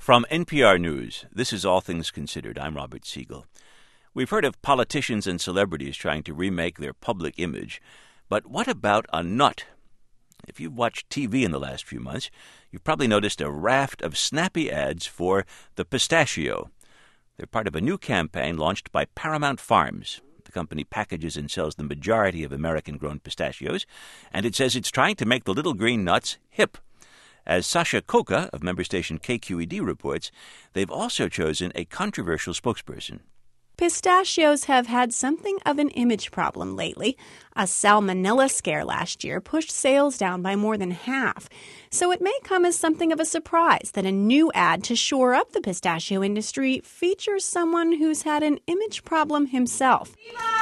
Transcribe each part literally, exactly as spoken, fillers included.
From N P R News, this is All Things Considered. I'm Robert Siegel. We've heard of politicians and celebrities trying to remake their public image, but what about a nut? If you've watched T V in the last few months, you've probably noticed a raft of snappy ads for the pistachio. They're part of a new campaign launched by Paramount Farms. The company packages and sells the majority of American-grown pistachios, and it says it's trying to make the little green nuts hip. As Sasha Khokha of member station K Q E D reports, they've also chosen a controversial spokesperson. Pistachios have had something of an image problem lately. A salmonella scare last year pushed sales down by more than half. So it may come as something of a surprise that a new ad to shore up the pistachio industry features someone who's had an image problem himself.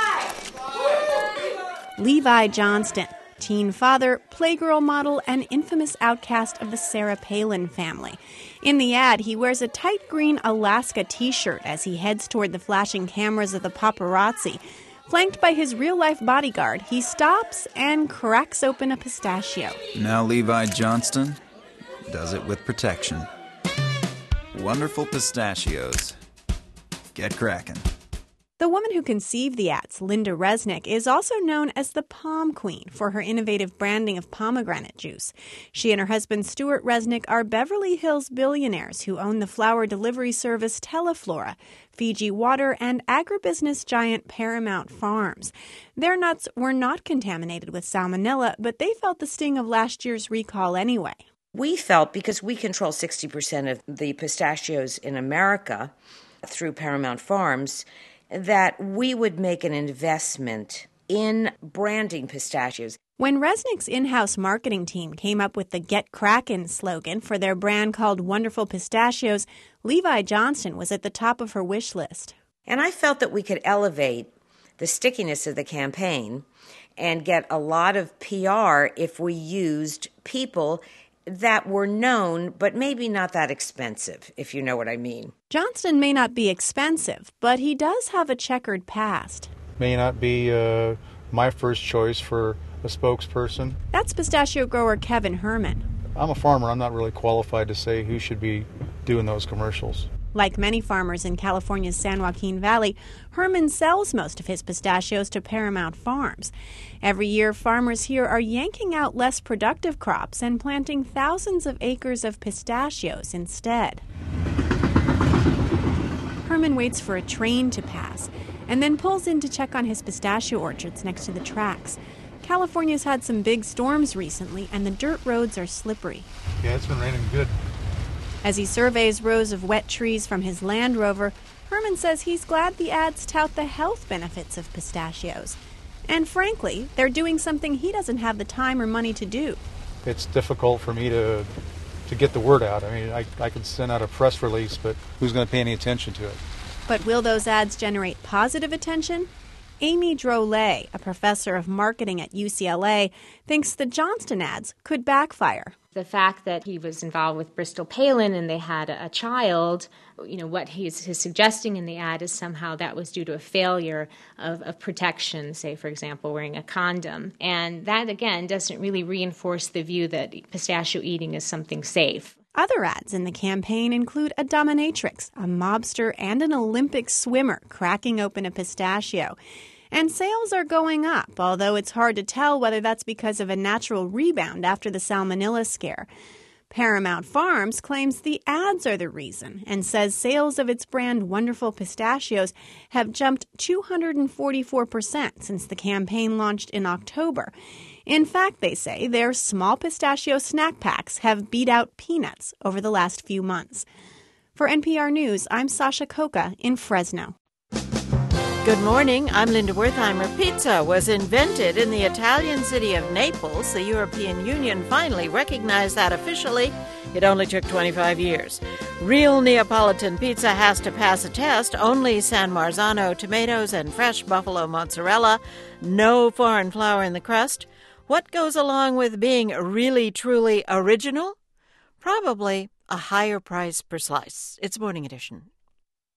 Levi! Levi Johnston. Teen father, Playgirl model, and infamous outcast of the Sarah Palin family. In the ad, he wears a tight green Alaska t-shirt as he heads toward the flashing cameras of the paparazzi. Flanked by his real-life bodyguard, he stops and cracks open a pistachio. Now Levi Johnston does it with protection. Wonderful pistachios. Get cracking. The woman who conceived the ads, Linda Resnick, is also known as the Pom Queen for her innovative branding of pomegranate juice. She and her husband, Stuart Resnick, are Beverly Hills billionaires who own the flower delivery service Teleflora, Fiji Water, and agribusiness giant Paramount Farms. Their nuts were not contaminated with salmonella, but they felt the sting of last year's recall anyway. We felt, because we control sixty percent of the pistachios in America through Paramount Farms, that we would make an investment in branding pistachios. When Resnick's in-house marketing team came up with the Get Crackin' slogan for their brand called Wonderful Pistachios, Levi Johnston was at the top of her wish list. And I felt that we could elevate the stickiness of the campaign and get a lot of P R if we used people that were known, but maybe not that expensive, if you know what I mean. Johnston may not be expensive, but he does have a checkered past. May not be uh, my first choice for a spokesperson. That's pistachio grower Kevin Herman. I'm a farmer. I'm not really qualified to say who should be doing those commercials. Like many farmers in California's San Joaquin Valley, Herman sells most of his pistachios to Paramount Farms. Every year, farmers here are yanking out less productive crops and planting thousands of acres of pistachios instead. Herman waits for a train to pass and then pulls in to check on his pistachio orchards next to the tracks. California's had some big storms recently, and the dirt roads are slippery. Yeah, it's been raining good. As he surveys rows of wet trees from his Land Rover, Herman says he's glad the ads tout the health benefits of pistachios. And frankly, they're doing something he doesn't have the time or money to do. It's difficult for me to to get the word out. I mean, I, I could send out a press release, but who's going to pay any attention to it? But will those ads generate positive attention? Amy Drolet, a professor of marketing at U C L A, thinks the Johnston ads could backfire. The fact that he was involved with Bristol Palin and they had a, a child, you know, what he's, he's suggesting in the ad is somehow that was due to a failure of, of protection, say, for example, wearing a condom. And that, again, doesn't really reinforce the view that pistachio eating is something safe. Other ads in the campaign include a dominatrix, a mobster, and an Olympic swimmer cracking open a pistachio. And sales are going up, although it's hard to tell whether that's because of a natural rebound after the salmonella scare. Paramount Farms claims the ads are the reason and says sales of its brand Wonderful Pistachios have jumped two hundred forty-four percent since the campaign launched in October. In fact, they say their small pistachio snack packs have beat out peanuts over the last few months. For N P R News, I'm Sasha Khokha in Fresno. Good morning, I'm Linda Wertheimer. Pizza was invented in the Italian city of Naples. The European Union finally recognized that officially. It only took twenty-five years. Real Neapolitan pizza has to pass a test. Only San Marzano tomatoes and fresh buffalo mozzarella. No foreign flour in the crust. What goes along with being really, truly original? Probably a higher price per slice. It's Morning Edition.